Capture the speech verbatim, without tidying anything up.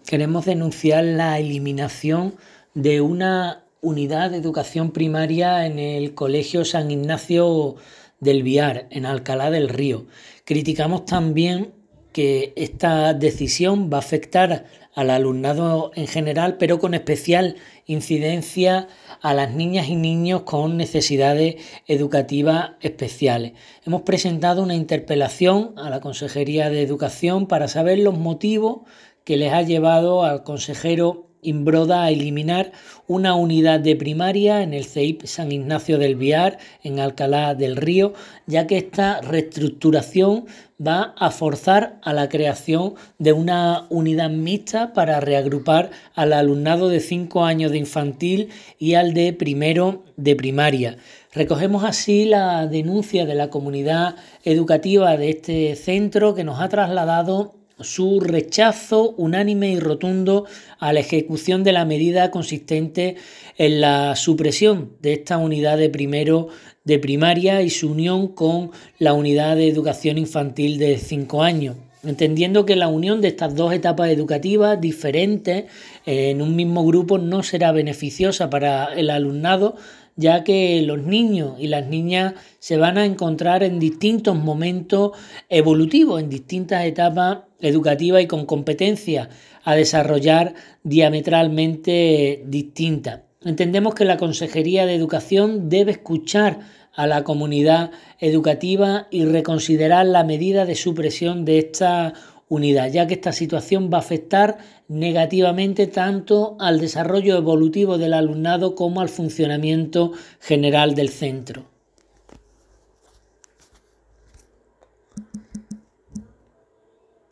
Queremos denunciar la eliminación de una unidad de educación primaria en el Colegio San Ignacio del Viar, en Alcalá del Río. Criticamos también que esta decisión va a afectar al alumnado en general, pero con especial incidencia a las niñas y niños con necesidades educativas especiales. Hemos presentado una interpelación a la Consejería de Educación para saber los motivos que les ha llevado al consejero Imbroda a eliminar una unidad de primaria en el C E I P San Ignacio del Viar, en Alcalá del Río, ya que esta reestructuración va a forzar a la creación de una unidad mixta para reagrupar al alumnado de cinco años de infantil y al de primero de primaria. Recogemos así la denuncia de la comunidad educativa de este centro, que nos ha trasladado su rechazo unánime y rotundo a la ejecución de la medida consistente en la supresión de esta unidad de primero de primaria y su unión con la unidad de educación infantil de cinco años, entendiendo que la unión de estas dos etapas educativas diferentes en un mismo grupo no será beneficiosa para el alumnado, ya que los niños y las niñas se van a encontrar en distintos momentos evolutivos, en distintas etapas educativas y con competencias a desarrollar diametralmente distintas. Entendemos que la Consejería de Educación debe escuchar a la comunidad educativa y reconsiderar la medida de supresión de esta unidad, ya que esta situación va a afectar negativamente tanto al desarrollo evolutivo del alumnado como al funcionamiento general del centro.